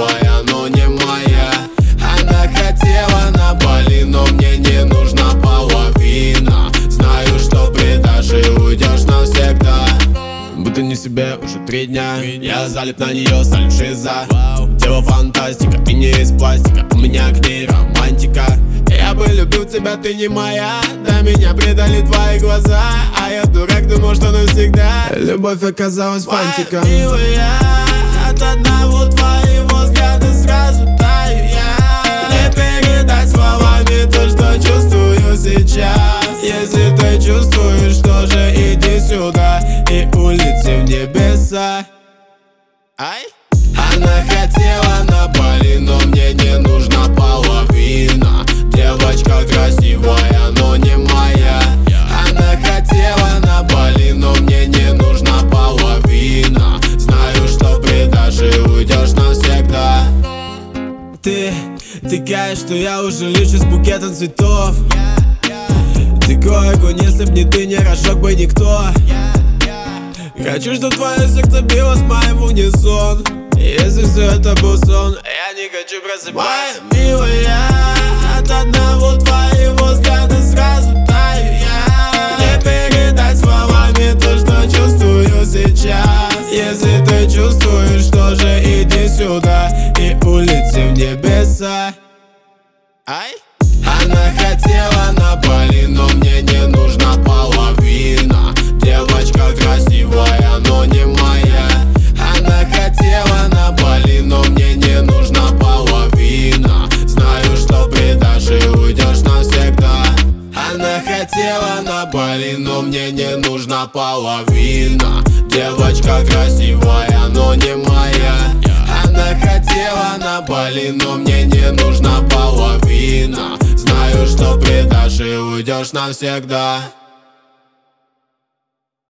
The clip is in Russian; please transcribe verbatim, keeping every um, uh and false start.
красивая, но не моя. Она хотела на Бали, но мне не нужна половина. Знаю, что предашь и уйдешь навсегда. Будто не себе уже три дня. Я залип на нее, салю шиза. Дело фантастика и не из пластика. У меня к ней романтика. Я бы любил тебя, ты не моя. Да меня предали твои глаза. А я дурак, думал, что навсегда. Любовь оказалась фантиком. Милая, от одного твоего взгляда сразу таю я. Не передать словами то, что чувствую сейчас. Если ты чувствуешь, тоже иди сюда и улети в небеса. Ай! Она хотела на Бали, но мне не нужна половина. Девочка красивая, но не моя. Она хотела на Бали, но мне не нужна половина. Знаю, что предашь и уйдешь навсегда. Ты такая, что я уже лечу с букетом цветов. Такой огонь, если б не ты, не разжег бы никто. Хочу, чтоб твое сердце билось моим в унисон. Если все это был сон, я не хочу просыпаться. Моя милая, от одного твоего взгляда сразу таю я. Не передать словами то, что чувствую сейчас. Если ты чувствуешь, тоже иди сюда и улети в небеса. Ай! Она хотела на Бали, но мне не нужна половина. Девочка красивая, но не моя. Она хотела на Бали, но мне не нужна половина. Знаю, что предашь и уйдешь навсегда. Она хотела на Бали, но мне не нужна половина. Девочка красивая, но не моя. Она хотела на Бали, но мне не нужна половина. Знаю, что предашь и уйдешь навсегда.